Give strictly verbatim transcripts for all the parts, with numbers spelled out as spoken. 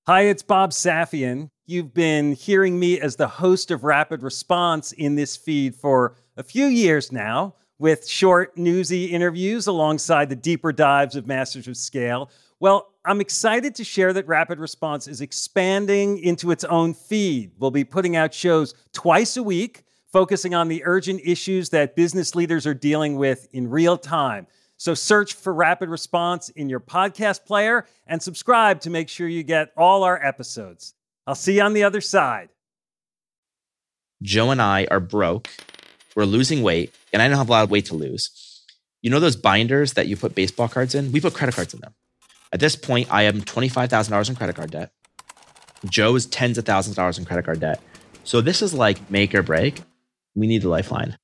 Hi, it's Bob Safian. You've been hearing me as the host of Rapid Response in this feed for a few years now, with short, newsy interviews alongside the deeper dives of Masters of Scale. Well, I'm excited to share that Rapid Response is expanding into its own feed. We'll be putting out shows twice a week, focusing on the urgent issues that business leaders are dealing with in real time. So search for Rapid Response in your podcast player and subscribe to make sure you get all our episodes. I'll see you on the other side. Joe and I are broke. We're losing weight, and I don't have a lot of weight to lose. You know those binders that you put baseball cards in? We put credit cards in them. At this point, I am twenty-five thousand dollars in credit card debt. Joe is tens of thousands of dollars in credit card debt. So this is like make or break. We need the lifeline.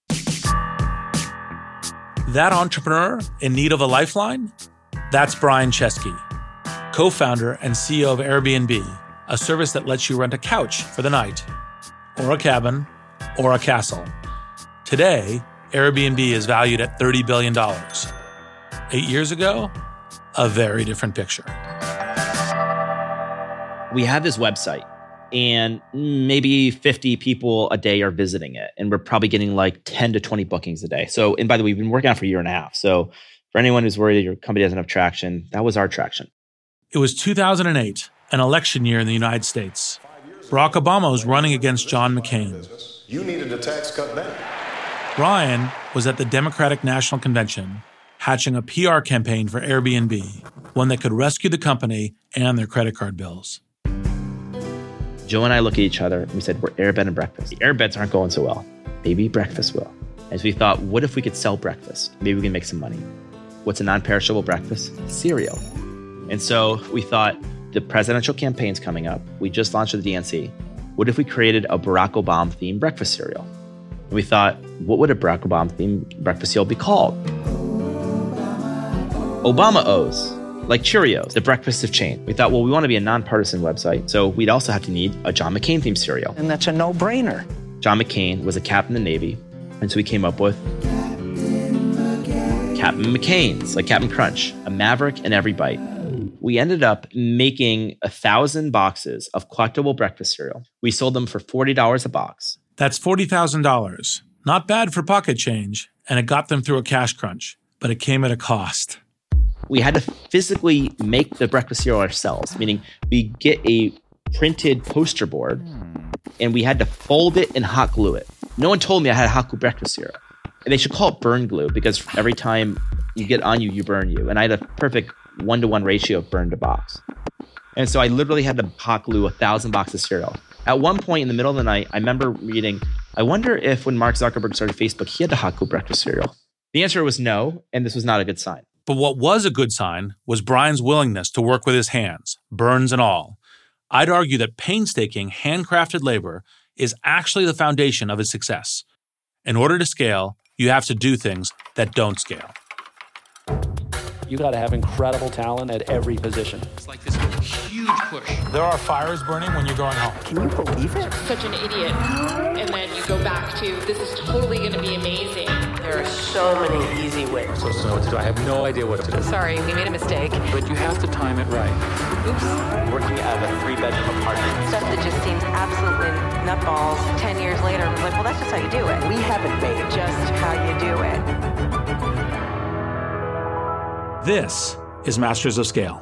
That entrepreneur in need of a lifeline? That's Brian Chesky, co-founder and C E O of Airbnb, a service that lets you rent a couch for the night, or a cabin, or a castle. Today, Airbnb is valued at thirty billion dollars. Eight years ago, a very different picture. We have this website, and maybe fifty people a day are visiting it. And we're probably getting like ten to twenty bookings a day. So, and by the way, we've been working on it for a year and a half. So for anyone who's worried that your company doesn't have traction, that was our traction. It was two thousand eight, an election year in the United States. Barack Obama was running against John McCain. You needed a tax cut then. Brian was at the Democratic National Convention hatching a P R campaign for Airbnb, one that could rescue the company and their credit card bills. Joe and I look at each other and we said, we're Airbed and breakfast. The Airbeds aren't going so well. Maybe breakfast will. And so we thought, what if we could sell breakfast? Maybe we can make some money. What's a non-perishable breakfast? Cereal. And so we thought, the presidential campaign's coming up. We just launched with the D N C. What if we created a Barack Obama-themed breakfast cereal? And we thought, what would a Barack Obama-themed breakfast cereal be called? Obama O's. Like Cheerios, the breakfast of change. We thought, well, we want to be a nonpartisan website, so we'd also have to need a John McCain-themed cereal. And that's a no-brainer. John McCain was a captain in the Navy, and so we came up with Captain McCain's, like Captain Crunch, a maverick in every bite. We ended up making a thousand boxes of collectible breakfast cereal. We sold them for forty dollars a box. That's forty thousand dollars. Not bad for pocket change, and it got them through a cash crunch, but it came at a cost. We had to physically make the breakfast cereal ourselves, meaning we get a printed poster board and we had to fold it and hot glue it. No one told me I had a hot glue breakfast cereal. And they should call it burn glue because every time you get on you, you burn you. And I had a perfect one-to-one ratio of burn to box. And so I literally had to hot glue a thousand boxes of cereal. At one point in the middle of the night, I remember reading, I wonder if when Mark Zuckerberg started Facebook, he had to hot glue breakfast cereal. The answer was no, and this was not a good sign. But what was a good sign was Brian's willingness to work with his hands, burns and all. I'd argue that painstaking, handcrafted labor is actually the foundation of his success. In order to scale, you have to do things that don't scale. You got to have incredible talent at every position. It's like this huge push. There are fires burning when you're going home. Can you believe it? Such an idiot. And then you go back to, this is totally going to be amazing. There are so many easy ways. I'm supposed to know what to do. I have no idea what to do. Sorry, we made a mistake. But you have to time it right. Oops. Working out of a three-bedroom apartment. Stuff that just seems absolutely nutballs. Ten years later, I'm like, well, that's just how you do it. We haven't made it. Just how you do it. This is Masters of Scale.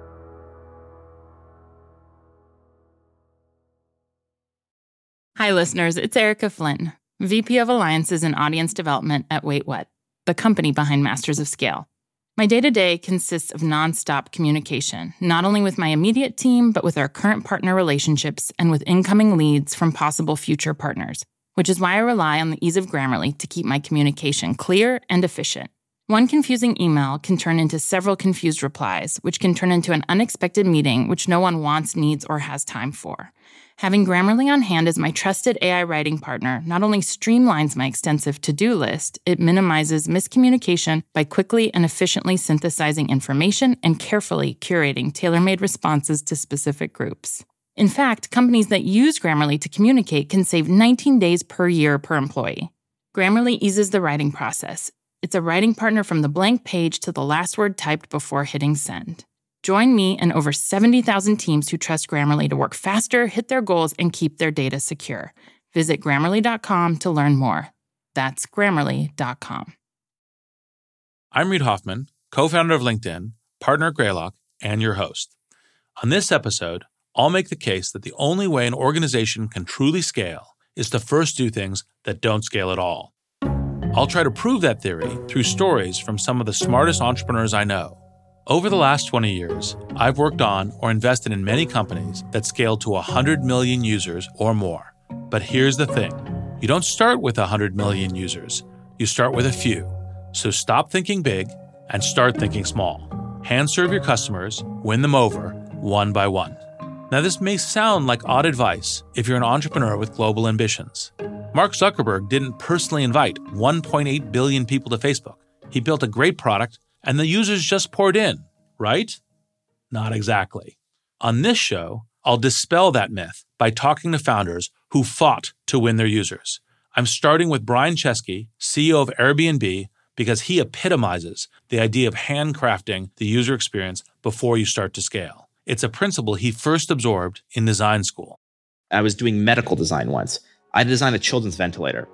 Hi, listeners. It's Erica Flynn, V P of Alliances and Audience Development at Wait What, the company behind Masters of Scale. My day-to-day consists of nonstop communication, not only with my immediate team, but with our current partner relationships and with incoming leads from possible future partners, which is why I rely on the ease of Grammarly to keep my communication clear and efficient. One confusing email can turn into several confused replies, which can turn into an unexpected meeting which no one wants, needs, or has time for. Having Grammarly on hand as my trusted A I writing partner not only streamlines my extensive to-do list, it minimizes miscommunication by quickly and efficiently synthesizing information and carefully curating tailor-made responses to specific groups. In fact, companies that use Grammarly to communicate can save nineteen days per year per employee. Grammarly eases the writing process. It's a writing partner from the blank page to the last word typed before hitting send. Join me and over seventy thousand teams who trust Grammarly to work faster, hit their goals, and keep their data secure. Visit Grammarly dot com to learn more. That's Grammarly dot com. I'm Reid Hoffman, co-founder of LinkedIn, partner at Greylock, and your host. On this episode, I'll make the case that the only way an organization can truly scale is to first do things that don't scale at all. I'll try to prove that theory through stories from some of the smartest entrepreneurs I know. Over the last twenty years, I've worked on or invested in many companies that scaled to one hundred million users or more. But here's the thing. You don't start with one hundred million users. You start with a few. So stop thinking big and start thinking small. Hand serve your customers, win them over, one by one. Now, this may sound like odd advice if you're an entrepreneur with global ambitions. Mark Zuckerberg didn't personally invite one point eight billion people to Facebook. He built a great product, and the users just poured in, right? Not exactly. On this show, I'll dispel that myth by talking to founders who fought to win their users. I'm starting with Brian Chesky, C E O of Airbnb, because he epitomizes the idea of handcrafting the user experience before you start to scale. It's a principle he first absorbed in design school. I was doing medical design once. I designed a children's ventilator.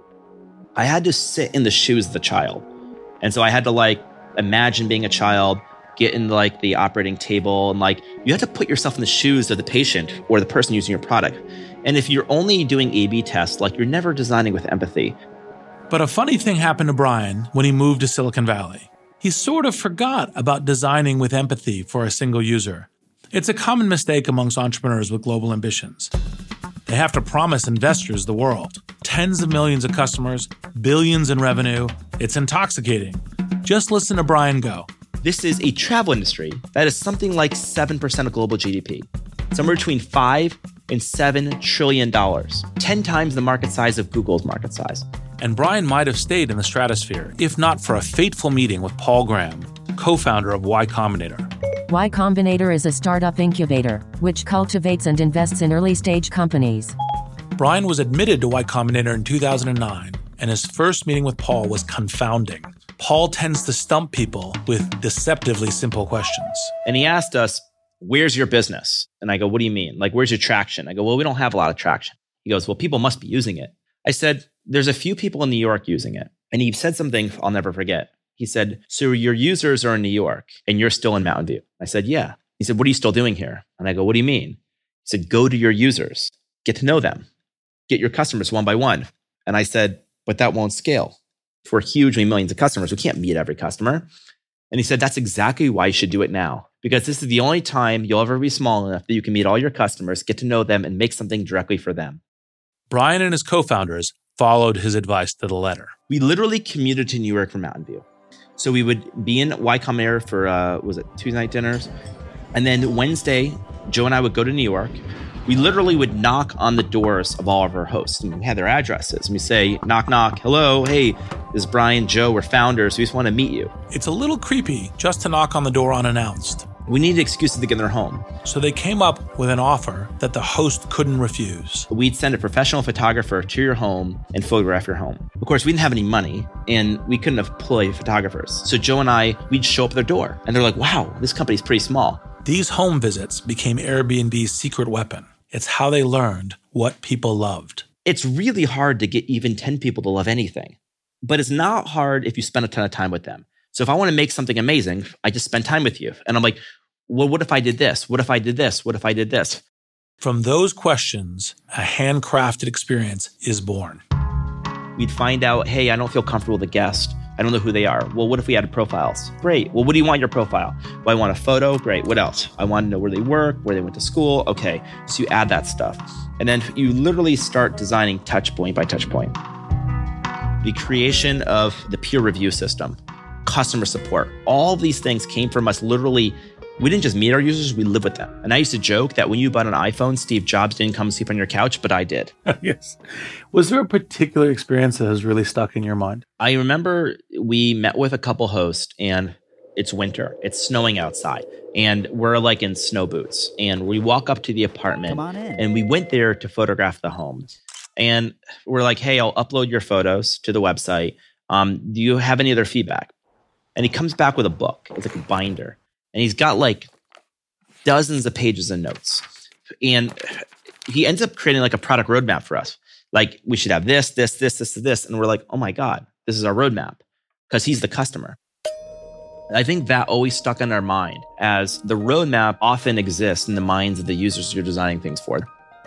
I had to sit in the shoes of the child. And so I had to like imagine being a child, get in like the operating table, and like you have to put yourself in the shoes of the patient or the person using your product. And if you're only doing A B tests, like you're never designing with empathy. But a funny thing happened to Brian when he moved to Silicon Valley. He sort of forgot about designing with empathy for a single user. It's a common mistake amongst entrepreneurs with global ambitions. They have to promise investors the world. Tens of millions of customers, billions in revenue. It's intoxicating. Just listen to Brian go. This is a travel industry that is something like seven percent of global G D P. Somewhere between five and seven trillion dollars. ten times the market size of Google's market size. And Brian might have stayed in the stratosphere, if not for a fateful meeting with Paul Graham, co-founder of Y Combinator. Y Combinator is a startup incubator, which cultivates and invests in early-stage companies. Brian was admitted to Y Combinator in two thousand nine, and his first meeting with Paul was confounding. Paul tends to stump people with deceptively simple questions. And he asked us, where's your business? And I go, what do you mean? Like, where's your traction? I go, well, we don't have a lot of traction. He goes, well, people must be using it. I said, there's a few people in New York using it. And he said something I'll never forget. He said, so your users are in New York and you're still in Mountain View. I said, yeah. He said, what are you still doing here? And I go, what do you mean? He said, go to your users, get to know them, get your customers one by one. And I said, but that won't scale. If we're huge, we have millions of customers, we can't meet every customer. And he said, that's exactly why you should do it now. Because this is the only time you'll ever be small enough that you can meet all your customers, get to know them, and make something directly for them. Brian and his co-founders followed his advice to the letter. We literally commuted to New York from Mountain View. So we would be in Y Combinator for, uh, was it Tuesday night dinners? And then Wednesday, Joe and I would go to New York. We literally would knock on the doors of all of our hosts. And we had their addresses. And we say, knock, knock, hello, hey, this is Brian, Joe, we're founders. We just want to meet you. It's a little creepy just to knock on the door unannounced. We needed excuses to get in their home. So they came up with an offer that the host couldn't refuse. We'd send a professional photographer to your home and photograph your home. Of course, we didn't have any money and we couldn't employ photographers. So Joe and I, we'd show up at their door and they're like, wow, this company's pretty small. These home visits became Airbnb's secret weapon. It's how they learned what people loved. It's really hard to get even ten people to love anything, but it's not hard if you spend a ton of time with them. So if I want to make something amazing, I just spend time with you. And I'm like, well, what if I did this? What if I did this? What if I did this? From those questions, a handcrafted experience is born. We'd find out, hey, I don't feel comfortable with a guest. I don't know who they are. Well, what if we added profiles? Great. Well, what do you want in your profile? Well, I want a photo. Great. What else? I want to know where they work, where they went to school. Okay. So you add that stuff. And then you literally start designing touch point by touch point. The creation of the peer review system, customer support, all these things came from us literally. We didn't just meet our users, we live with them. And I used to joke that when you bought an iPhone, Steve Jobs didn't come sleep on your couch, but I did. Yes. Was there a particular experience that has really stuck in your mind? I remember we met with a couple hosts and it's winter. It's snowing outside. And we're like in snow boots. And we walk up to the apartment. Come on in. And we went there to photograph the home. And we're like, hey, I'll upload your photos to the website. Um, do you have any other feedback? And he comes back with a book. It's like a binder. And he's got like dozens of pages of notes. And he ends up creating like a product roadmap for us. Like, we should have this, this, this, this, this. And we're like, oh my God, this is our roadmap, because he's the customer. I think that always stuck in our mind, as the roadmap often exists in the minds of the users you're designing things for.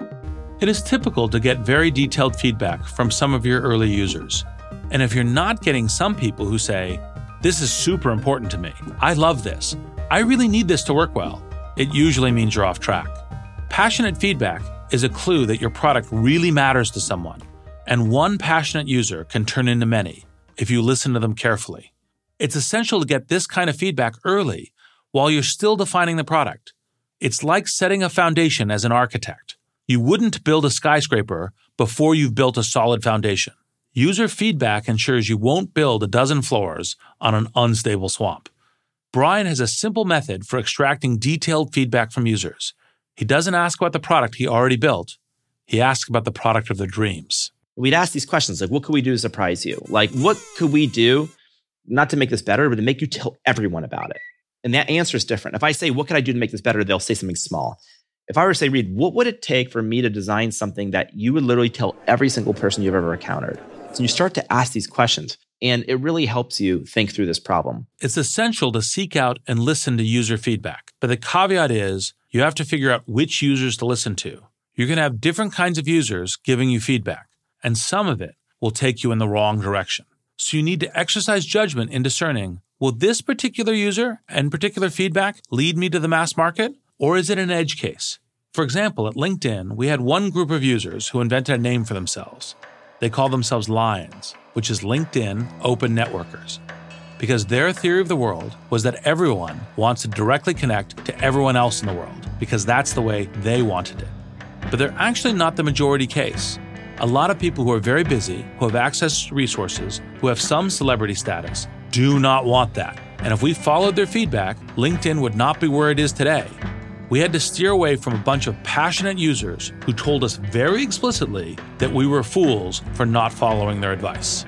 It is typical to get very detailed feedback from some of your early users. And if you're not getting some people who say, this is super important to me, I love this, I really need this to work well, it usually means you're off track. Passionate feedback is a clue that your product really matters to someone, and one passionate user can turn into many if you listen to them carefully. It's essential to get this kind of feedback early while you're still defining the product. It's like setting a foundation as an architect. You wouldn't build a skyscraper before you've built a solid foundation. User feedback ensures you won't build a dozen floors on an unstable swamp. Brian has a simple method for extracting detailed feedback from users. He doesn't ask about the product he already built. He asks about the product of their dreams. We'd ask these questions like, what could we do to surprise you? Like, what could we do, not to make this better, but to make you tell everyone about it? And that answer is different. If I say, what can I do to make this better? They'll say something small. If I were to say, Reed, what would it take for me to design something that you would literally tell every single person you've ever encountered? So you start to ask these questions, and it really helps you think through this problem. It's essential to seek out and listen to user feedback. But the caveat is, you have to figure out which users to listen to. You're going to have different kinds of users giving you feedback, and some of it will take you in the wrong direction. So you need to exercise judgment in discerning, will this particular user and particular feedback lead me to the mass market, or is it an edge case? For example, at LinkedIn, we had one group of users who invented a name for themselves. They call themselves Lions, which is LinkedIn Open Networkers, because their theory of the world was that everyone wants to directly connect to everyone else in the world, because that's the way they wanted it. But they're actually not the majority case. A lot of people who are very busy, who have access to resources, who have some celebrity status, do not want that. And if we followed their feedback, LinkedIn would not be where it is today. We had to steer away from a bunch of passionate users who told us very explicitly that we were fools for not following their advice.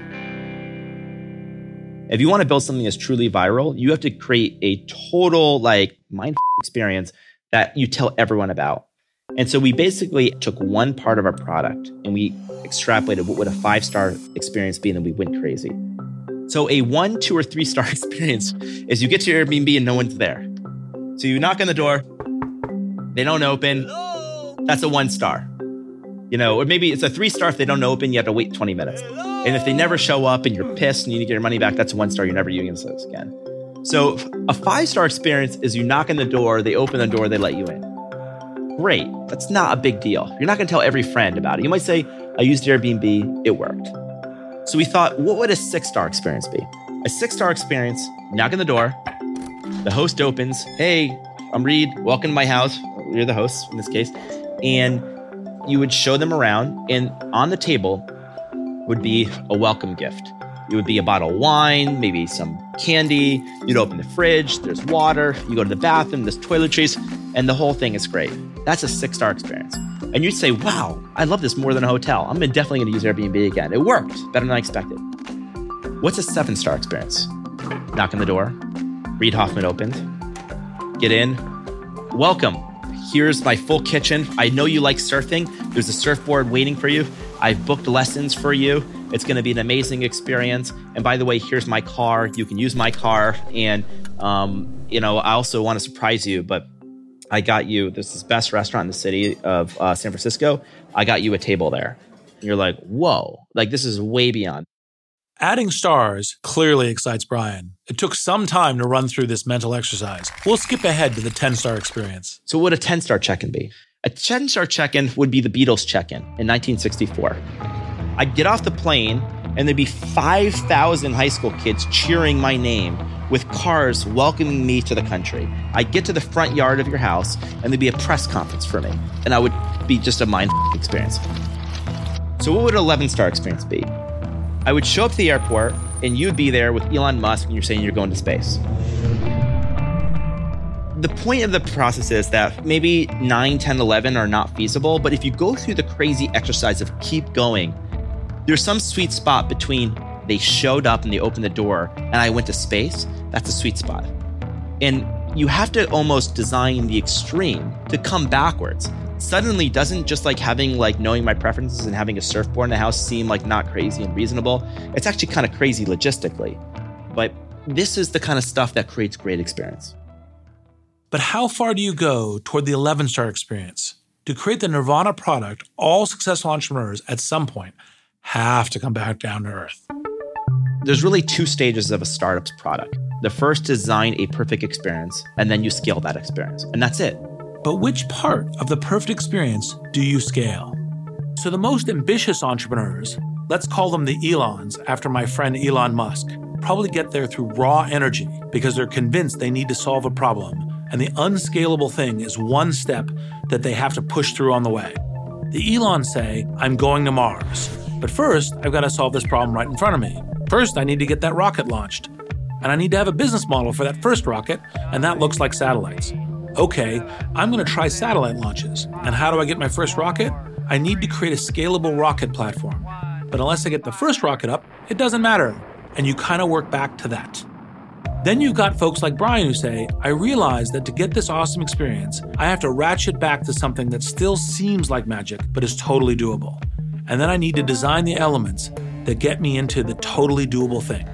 If you want to build something that's truly viral, you have to create a total like mind experience that you tell everyone about. And so we basically took one part of our product and we extrapolated what would a five-star experience be, and then we went crazy. So a one, two, or three-star experience is you get to your Airbnb and no one's there. So you knock on the door, they don't open. That's a one star. You know, or maybe it's a three star if they don't open, you have to wait twenty minutes. And if they never show up and you're pissed and you need to get your money back, that's a one star, you're never using this again. So a five star experience is you knock on the door, they open the door, they let you in. Great. That's not a big deal. You're not going to tell every friend about it. You might say, I used Airbnb, it worked. So we thought, what would a six star experience be? A six star experience, knock on the door, the host opens, hey, I'm Reed, welcome to my house. You're the host in this case. And you would show them around, and on the table would be a welcome gift. It would be a bottle of wine, maybe some candy. You'd open the fridge, there's water. You go to the bathroom, there's toiletries, and the whole thing is great. That's a six-star experience. And you'd say, wow, I love this more than a hotel. I'm definitely going to use Airbnb again. It worked better than I expected. What's a seven-star experience? Knock on the door. Reed Hoffman opened. Get in. Welcome. Here's my full kitchen. I know you like surfing. There's a surfboard waiting for you. I've booked lessons for you. It's going to be an amazing experience. And by the way, here's my car. You can use my car. And, um, you know, I also want to surprise you, but I got you, this is the best restaurant in the city of uh, San Francisco. I got you a table there. And you're like, whoa, like this is way beyond. Adding stars clearly excites Brian. It took some time to run through this mental exercise. We'll skip ahead to the ten-star experience. So what would a ten-star check-in be? A ten-star check-in would be the Beatles check-in in nineteen sixty-four. I'd get off the plane and there'd be five thousand high school kids cheering my name with cars welcoming me to the country. I'd get to the front yard of your house and there'd be a press conference for me. And I would be just a mind experience. So what would an eleven-star experience be? I would show up to the airport and you'd be there with Elon Musk and you're saying you're going to space. The point of the process is that maybe nine, ten, eleven are not feasible, but if you go through the crazy exercise of keep going, there's some sweet spot between they showed up and they opened the door and I went to space. That's a sweet spot. And you have to almost design the extreme to come backwards. Suddenly doesn't just like having like knowing my preferences and having a surfboard in the house seem like not crazy and reasonable. It's actually kind of crazy logistically. But this is the kind of stuff that creates great experience. But how far do you go toward the eleven-star experience? To create the Nirvana product, all successful entrepreneurs at some point have to come back down to earth. There's really two stages of a startup's product. The first is design a perfect experience, and then you scale that experience. And that's it. But which part of the perfect experience do you scale? So the most ambitious entrepreneurs, let's call them the Elons after my friend Elon Musk, probably get there through raw energy because they're convinced they need to solve a problem, and the unscalable thing is one step that they have to push through on the way. The Elons say, I'm going to Mars, but first I've got to solve this problem right in front of me. First, I need to get that rocket launched, and I need to have a business model for that first rocket, and that looks like satellites. Okay, I'm going to try satellite launches, and how do I get my first rocket? I need to create a scalable rocket platform, but unless I get the first rocket up, it doesn't matter, and you kind of work back to that. Then you've got folks like Brian who say, I realize that to get this awesome experience, I have to ratchet back to something that still seems like magic, but is totally doable. And then I need to design the elements that get me into the totally doable thing.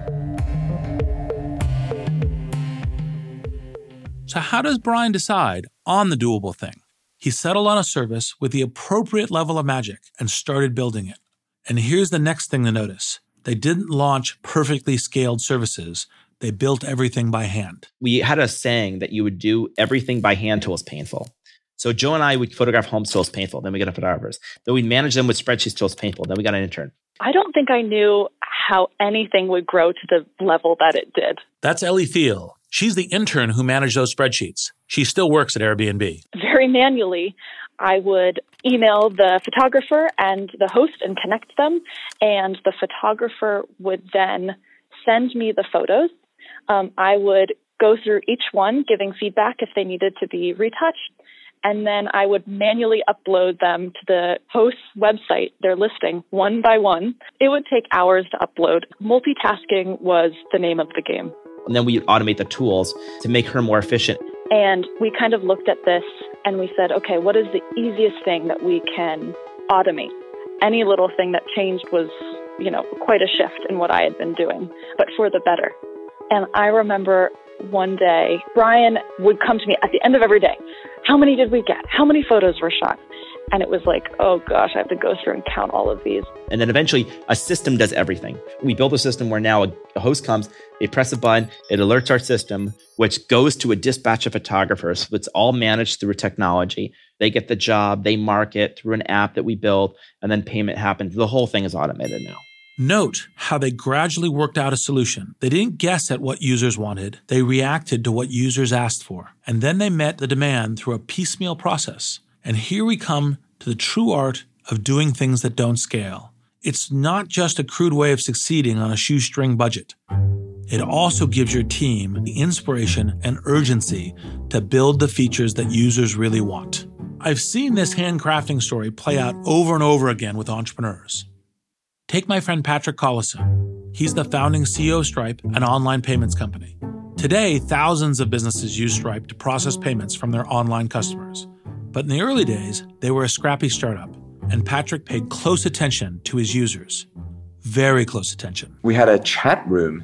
So how does Brian decide on the doable thing? He settled on a service with the appropriate level of magic and started building it. And here's the next thing to notice. They didn't launch perfectly scaled services. They built everything by hand. We had a saying that you would do everything by hand till it's painful. So Joe and I would photograph homes till it's painful. Then we got a photographers. Then we'd manage them with spreadsheets till it's painful. Then we got an intern. I don't think I knew how anything would grow to the level that it did. That's Ellie Thiel. She's the intern who managed those spreadsheets. She still works at Airbnb. Very manually, I would email the photographer and the host and connect them. And the photographer would then send me the photos. Um, I would go through each one, giving feedback if they needed to be retouched. And then I would manually upload them to the host's website, their listing, one by one. It would take hours to upload. Multitasking was the name of the game. And then we automate the tools to make her more efficient. And we kind of looked at this and we said, okay, what is the easiest thing that we can automate? Any little thing that changed was, you know, quite a shift in what I had been doing, but for the better. And I remember one day, Brian would come to me at the end of every day. How many did we get? How many photos were shot? And it was like, oh gosh, I have to go through and count all of these. And then eventually a system does everything. We built a system where now a, a host comes, they press a button, it alerts our system, which goes to a dispatch of photographers. It's all managed through technology. They get the job, they mark it through an app that we build, and then payment happens. The whole thing is automated now. Note how they gradually worked out a solution. They didn't guess at what users wanted. They reacted to what users asked for. And then they met the demand through a piecemeal process. And here we come to the true art of doing things that don't scale. It's not just a crude way of succeeding on a shoestring budget. It also gives your team the inspiration and urgency to build the features that users really want. I've seen this handcrafting story play out over and over again with entrepreneurs. Take my friend Patrick Collison. He's the founding C E O of Stripe, an online payments company. Today, thousands of businesses use Stripe to process payments from their online customers. But in the early days, they were a scrappy startup, and Patrick paid close attention to his users. Very close attention. We had a chat room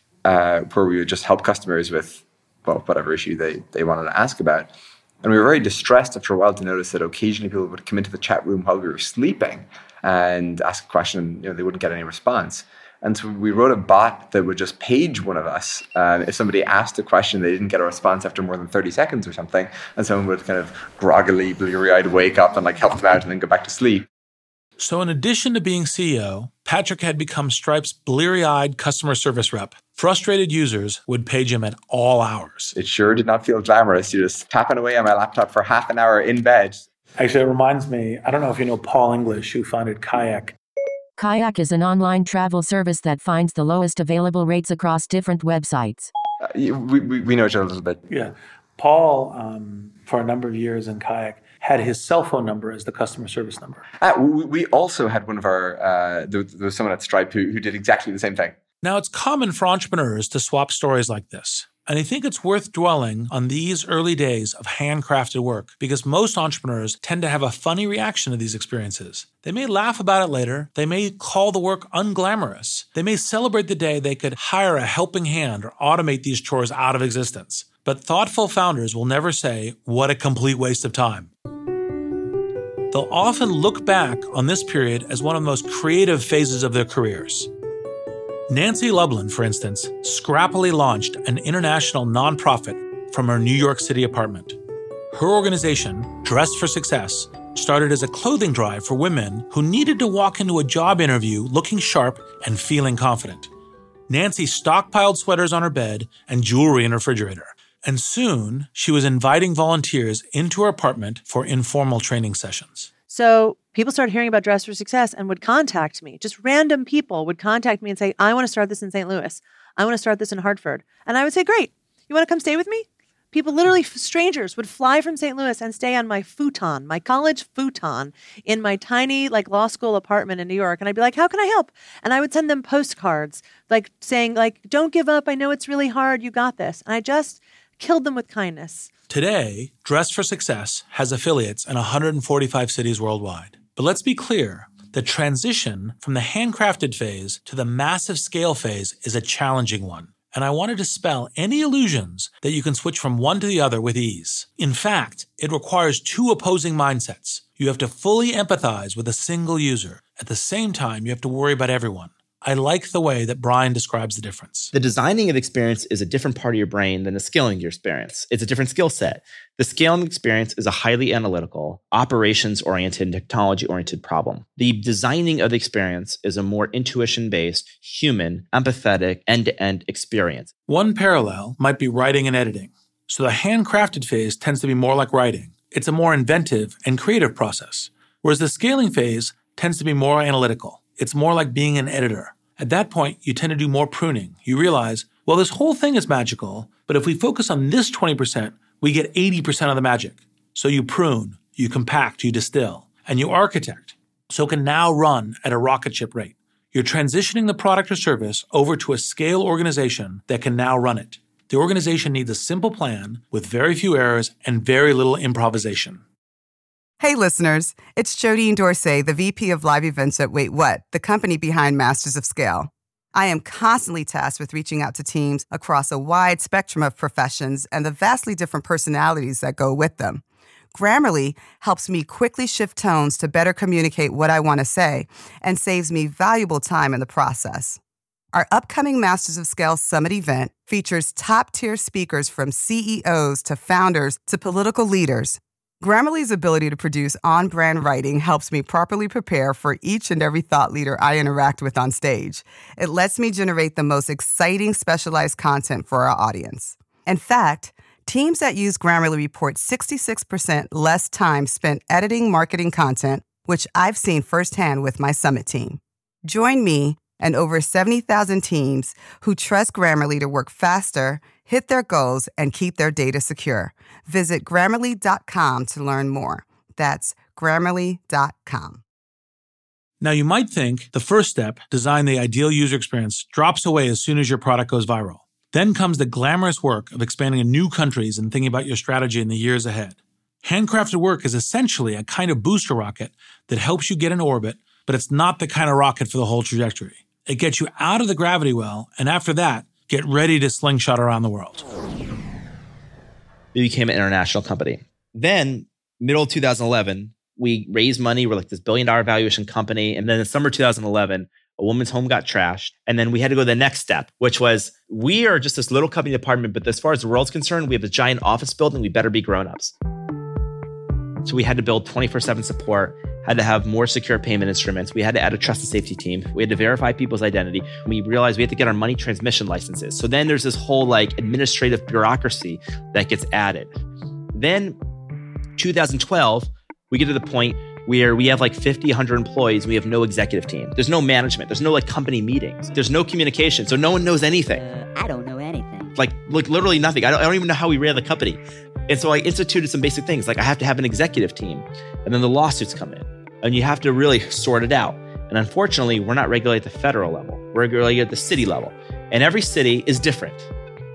uh, where we would just help customers with, well, whatever issue they, they wanted to ask about. And we were very distressed after a while to notice that occasionally people would come into the chat room while we were sleeping and ask a question, and you know, they wouldn't get any response. And so we wrote a bot that would just page one of us. Uh, if somebody asked a question, they didn't get a response after more than thirty seconds or something, and someone would kind of groggily, bleary-eyed wake up and like help them out and then go back to sleep. So in addition to being C E O, Patrick had become Stripe's bleary-eyed customer service rep. Frustrated users would page him at all hours. It sure did not feel glamorous. You're just tapping away on my laptop for half an hour in bed. Actually, it reminds me, I don't know if you know Paul English, who founded Kayak. Kayak is an online travel service that finds the lowest available rates across different websites. Uh, we, we, we know each other a little bit. Yeah. Paul, um, for a number of years in Kayak, had his cell phone number as the customer service number. Uh, we, we also had one of our, uh, there, there was someone at Stripe who, who did exactly the same thing. Now, it's common for entrepreneurs to swap stories like this. And I think it's worth dwelling on these early days of handcrafted work because most entrepreneurs tend to have a funny reaction to these experiences. They may laugh about it later. They may call the work unglamorous. They may celebrate the day they could hire a helping hand or automate these chores out of existence. But thoughtful founders will never say, what a complete waste of time. They'll often look back on this period as one of the most creative phases of their careers. Nancy Lublin, for instance, scrappily launched an international nonprofit from her New York City apartment. Her organization, Dress for Success, started as a clothing drive for women who needed to walk into a job interview looking sharp and feeling confident. Nancy stockpiled sweaters on her bed and jewelry in her refrigerator. And soon, she was inviting volunteers into her apartment for informal training sessions. So people started hearing about Dress for Success and would contact me. Just random people would contact me and say, I want to start this in Saint Louis. I want to start this in Hartford. And I would say, great. You want to come stay with me? People, literally strangers, would fly from Saint Louis and stay on my futon, my college futon, in my tiny like law school apartment in New York. And I'd be like, how can I help? And I would send them postcards like saying, like, don't give up. I know it's really hard. You got this. And I just killed them with kindness. Today, Dress for Success has affiliates in one hundred forty-five cities worldwide. But let's be clear, the transition from the handcrafted phase to the massive scale phase is a challenging one. And I want to dispel any illusions that you can switch from one to the other with ease. In fact, it requires two opposing mindsets. You have to fully empathize with a single user. At the same time, you have to worry about everyone. I like the way that Brian describes the difference. The designing of the experience is a different part of your brain than the scaling of your experience. It's a different skill set. The scaling experience is a highly analytical, operations-oriented, technology-oriented problem. The designing of the experience is a more intuition-based, human, empathetic, end-to-end experience. One parallel might be writing and editing. So the handcrafted phase tends to be more like writing. It's a more inventive and creative process, whereas the scaling phase tends to be more analytical. It's more like being an editor. At that point, you tend to do more pruning. You realize, well, this whole thing is magical, but if we focus on this twenty percent, we get eighty percent of the magic. So you prune, you compact, you distill, and you architect, so it can now run at a rocket ship rate. You're transitioning the product or service over to a scale organization that can now run it. The organization needs a simple plan with very few errors and very little improvisation. Hey, listeners, it's Jodine Dorsey, the V P of Live Events at Wait What, the company behind Masters of Scale. I am constantly tasked with reaching out to teams across a wide spectrum of professions and the vastly different personalities that go with them. Grammarly helps me quickly shift tones to better communicate what I want to say and saves me valuable time in the process. Our upcoming Masters of Scale Summit event features top-tier speakers from C E Os to founders to political leaders. Grammarly's ability to produce on-brand writing helps me properly prepare for each and every thought leader I interact with on stage. It lets me generate the most exciting specialized content for our audience. In fact, teams that use Grammarly report sixty-six percent less time spent editing marketing content, which I've seen firsthand with my Summit team. Join me and over seventy thousand teams who trust Grammarly to work faster, hit their goals, and keep their data secure. Visit Grammarly dot com to learn more. That's Grammarly dot com. Now, you might think the first step, design the ideal user experience, drops away as soon as your product goes viral. Then comes the glamorous work of expanding to new countries and thinking about your strategy in the years ahead. Handcrafted work is essentially a kind of booster rocket that helps you get in orbit, but it's not the kind of rocket for the whole trajectory. It gets you out of the gravity well, and after that, get ready to slingshot around the world. We became an international company. Then, middle of two thousand eleven, we raised money. We're like this billion dollar valuation company. And then in summer two thousand eleven, a woman's home got trashed. And then we had to go to the next step, which was we are just this little company department, but as far as the world's concerned, we have a giant office building. We better be grown-ups. So we had to build twenty-four seven support, had to have more secure payment instruments. We had to add a trust and safety team. We had to verify people's identity. We realized we had to get our money transmission licenses. So then there's this whole like administrative bureaucracy that gets added. Then two thousand twelve, we get to the point where we have like fifty, one hundred employees. We have no executive team. There's no management. There's no like company meetings. There's no communication. So no one knows anything. Uh, I don't know anything. Like, like literally nothing. I don't, I don't even know how we ran the company. And so I instituted some basic things. Like I have to have an executive team. And then the lawsuits come in. And you have to really sort it out. And unfortunately, we're not regulated at the federal level. We're regulated at the city level. And every city is different.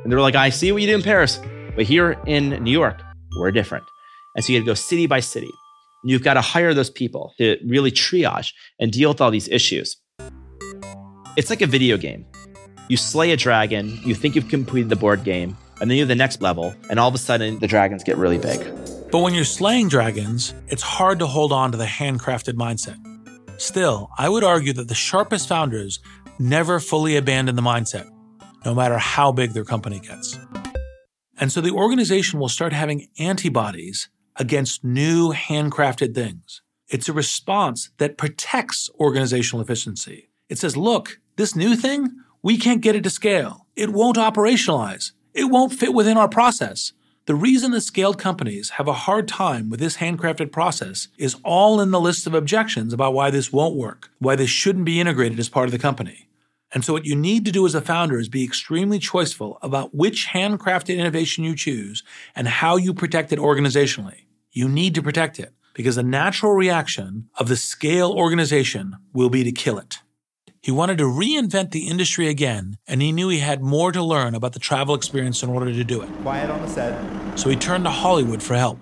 And they were like, I see what you did in Paris, but here in New York, we're different. And so you had to go city by city. You've got to hire those people to really triage and deal with all these issues. It's like a video game. You slay a dragon, you think you've completed the board game, and then you have the next level, and all of a sudden, the dragons get really big. But when you're slaying dragons, it's hard to hold on to the handcrafted mindset. Still, I would argue that the sharpest founders never fully abandon the mindset, no matter how big their company gets. And so the organization will start having antibodies against new handcrafted things. It's a response that protects organizational efficiency. It says, look, this new thing, we can't get it to scale. It won't operationalize. It won't fit within our process. The reason that scaled companies have a hard time with this handcrafted process is all in the list of objections about why this won't work, why this shouldn't be integrated as part of the company. And so what you need to do as a founder is be extremely choiceful about which handcrafted innovation you choose and how you protect it organizationally. You need to protect it because the natural reaction of the scale organization will be to kill it. He wanted to reinvent the industry again, and he knew he had more to learn about the travel experience in order to do it. Quiet on the set. So he turned to Hollywood for help.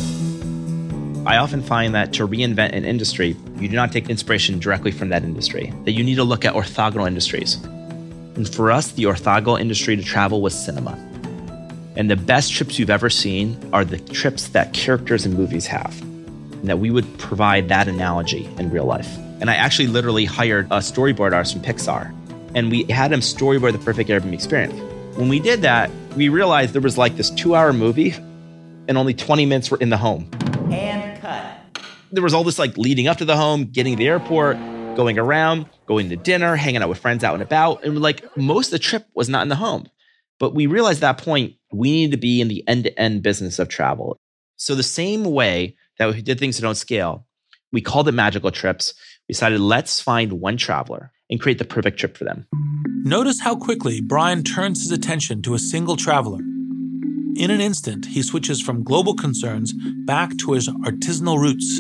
I often find that to reinvent an industry, you do not take inspiration directly from that industry, that you need to look at orthogonal industries. And for us, the orthogonal industry to travel was cinema. And the best trips you've ever seen are the trips that characters in movies have, and that we would provide that analogy in real life. And I actually literally hired a storyboard artist from Pixar, and we had him storyboard the perfect Airbnb experience. When we did that, we realized there was like this two-hour movie, and only twenty minutes were in the home. And cut. There was all this like leading up to the home, getting to the airport, going around, going to dinner, hanging out with friends out and about, and like most of the trip was not in the home. But we realized at that point, we needed to be in the end-to-end business of travel. So the same way that we did things that don't scale, we called it magical trips. We decided, let's find one traveler and create the perfect trip for them. Notice how quickly Brian turns his attention to a single traveler. In an instant, he switches from global concerns back to his artisanal roots.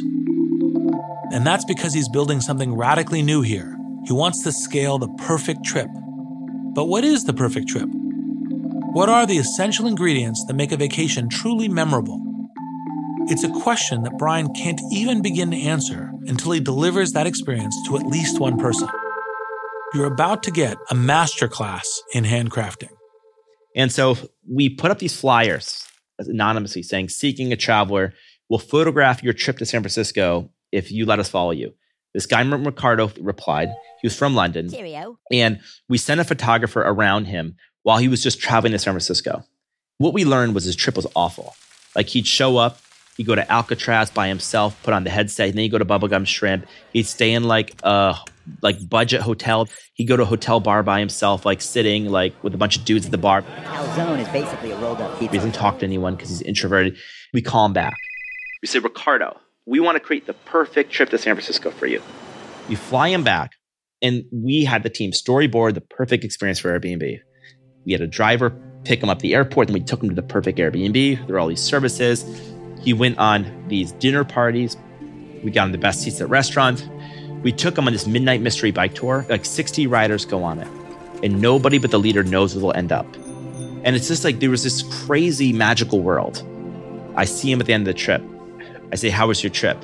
And that's because he's building something radically new here. He wants to scale the perfect trip. But what is the perfect trip? What are the essential ingredients that make a vacation truly memorable? It's a question that Brian can't even begin to answer until he delivers that experience to at least one person. You're about to get a masterclass in handcrafting. And so we put up these flyers anonymously saying, seeking a traveler, we'll photograph your trip to San Francisco if you let us follow you. This guy, Ricardo, replied. He was from London. Cheerio. And we sent a photographer around him while he was just traveling to San Francisco. What we learned was his trip was awful. Like he'd show up, he'd go to Alcatraz by himself, put on the headset, and then he'd go to Bubblegum Shrimp. He'd stay in like a like budget hotel. He'd go to a hotel bar by himself, like sitting like with a bunch of dudes at the bar. Calzone is basically a rolled up pizza. He doesn't talk to anyone because he's introverted. We call him back. We say, Ricardo, we want to create the perfect trip to San Francisco for you. We fly him back, and we had the team storyboard the perfect experience for Airbnb. We had a driver pick him up at the airport, and we took him to the perfect Airbnb. There were all these services. He went on these dinner parties. We got him the best seats at restaurants. We took him on this midnight mystery bike tour. Like sixty riders go on it. And nobody but the leader knows where they'll end up. And it's just like there was this crazy magical world. I see him at the end of the trip. I say, how was your trip?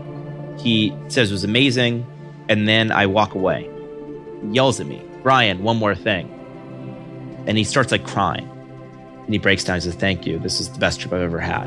He says it was amazing. And then I walk away. He yells at me, Brian, one more thing. And he starts like crying. And he breaks down and says, thank you. This is the best trip I've ever had.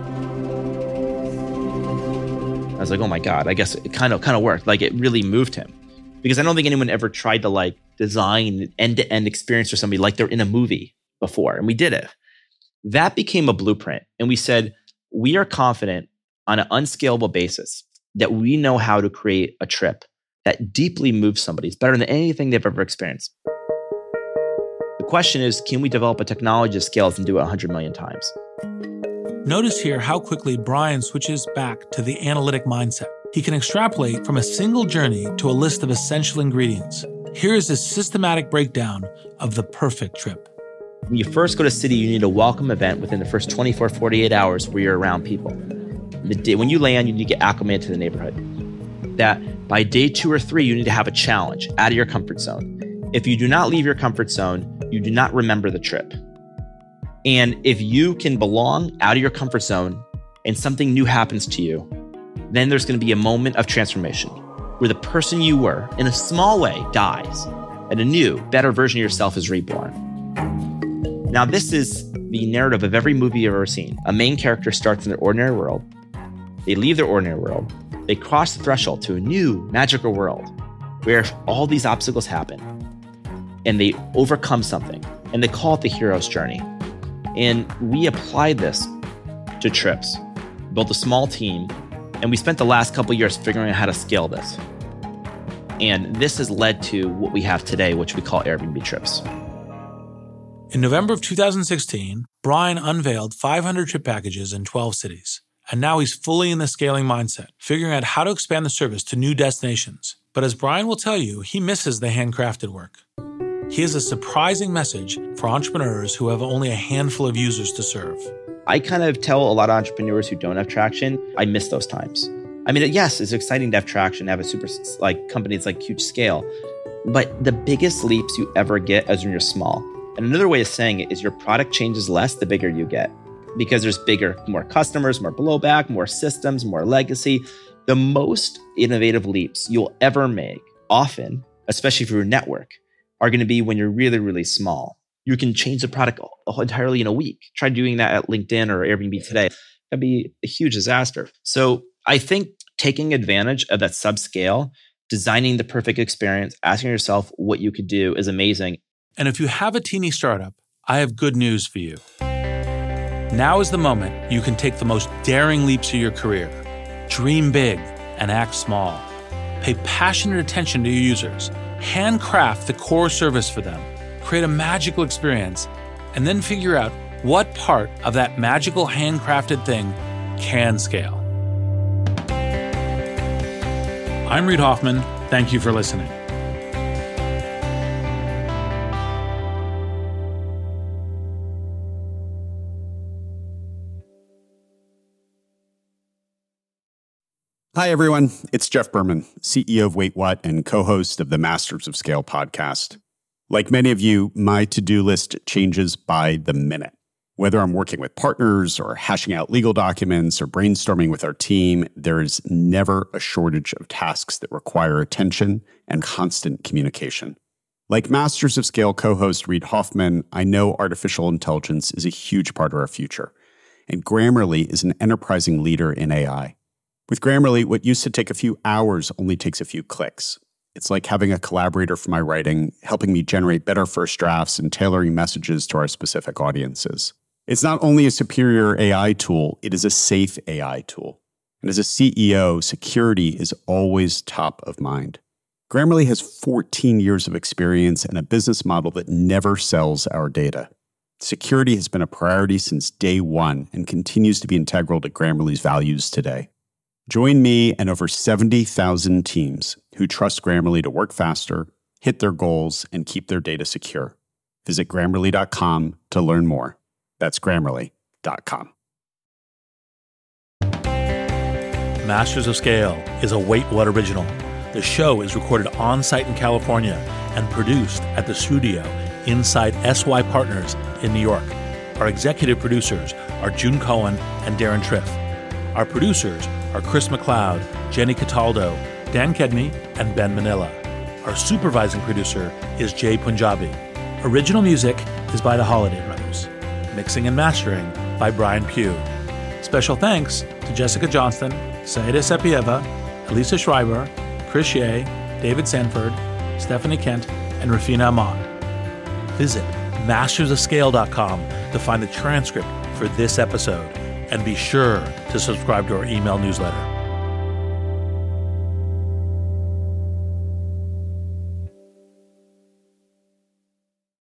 I was like, oh my God, I guess it kind of kind of worked. Like it really moved him. Because I don't think anyone ever tried to like design an end-to-end experience for somebody like they're in a movie before. And we did it. That became a blueprint. And we said, we are confident on an unscalable basis that we know how to create a trip that deeply moves somebody. It's better than anything they've ever experienced. The question is, can we develop a technology that scales and do it one hundred million times? Notice here how quickly Brian switches back to the analytic mindset. He can extrapolate from a single journey to a list of essential ingredients. Here is a systematic breakdown of the perfect trip. When you first go to a city, you need a welcome event within the first twenty-four, forty-eight hours where you're around people. The day, when you land, you need to get acclimated to the neighborhood. That by day two or three, you need to have a challenge out of your comfort zone. If you do not leave your comfort zone, you do not remember the trip. And if you can belong out of your comfort zone and something new happens to you, then there's going to be a moment of transformation where the person you were, in a small way, dies and a new, better version of yourself is reborn. Now, this is the narrative of every movie you've ever seen. A main character starts in their ordinary world. They leave their ordinary world. They cross the threshold to a new, magical world where all these obstacles happen and they overcome something. And they call it the hero's journey. And we applied this to trips, built a small team, and we spent the last couple of years figuring out how to scale this. And this has led to what we have today, which we call Airbnb Trips. In November of two thousand sixteen, Brian unveiled five hundred trip packages in twelve cities. And now he's fully in the scaling mindset, figuring out how to expand the service to new destinations. But as Brian will tell you, he misses the handcrafted work. He has a surprising message for entrepreneurs who have only a handful of users to serve. I kind of tell a lot of entrepreneurs who don't have traction, I miss those times. I mean, yes, it's exciting to have traction, to have a super, like, company that's like huge scale. But the biggest leaps you ever get is when you're small. And another way of saying it is your product changes less the bigger you get. Because there's bigger, more customers, more blowback, more systems, more legacy. The most innovative leaps you'll ever make, often, especially for your network, are going to be when you're really, really small. You can change the product entirely in a week. Try doing that at LinkedIn or Airbnb today. That'd be a huge disaster. So I think taking advantage of that subscale, designing the perfect experience, asking yourself what you could do is amazing. And if you have a teeny startup, I have good news for you. Now is the moment you can take the most daring leaps of your career. Dream big and act small. Pay passionate attention to your users. Handcraft the core service for them. Create a magical experience, and then figure out what part of that magical handcrafted thing can scale. I'm Reid Hoffman. Thank you for listening. Hi, everyone. It's Jeff Berman, C E O of Wait What and co-host of the Masters of Scale podcast. Like many of you, my to-do list changes by the minute. Whether I'm working with partners or hashing out legal documents or brainstorming with our team, there is never a shortage of tasks that require attention and constant communication. Like Masters of Scale co-host Reid Hoffman, I know artificial intelligence is a huge part of our future, and Grammarly is an enterprising leader in A I. With Grammarly, what used to take a few hours only takes a few clicks. It's like having a collaborator for my writing, helping me generate better first drafts and tailoring messages to our specific audiences. It's not only a superior A I tool, it is a safe A I tool. And as a C E O, security is always top of mind. Grammarly has fourteen years of experience and a business model that never sells our data. Security has been a priority since day one and continues to be integral to Grammarly's values today. Join me and over seventy thousand teams who trust Grammarly to work faster, hit their goals, and keep their data secure. Visit Grammarly dot com to learn more. That's Grammarly dot com. Masters of Scale is a Wait What original. The show is recorded on-site in California and produced at the studio inside S Y Partners in New York. Our executive producers are June Cohen and Darren Triff. Our producers are Chris McLeod, Jenny Cataldo, Dan Kedney, and Ben Manila. Our supervising producer is Jay Punjabi. Original music is by the Holiday Brothers. Mixing and mastering by Brian Pugh. Special thanks to Jessica Johnston, Saida Sepieva, Elisa Schreiber, Chris Shea, David Sanford, Stephanie Kent, and Rafina Ahmad. Visit masters of scale dot com to find the transcript for this episode. And be sure to subscribe to our email newsletter.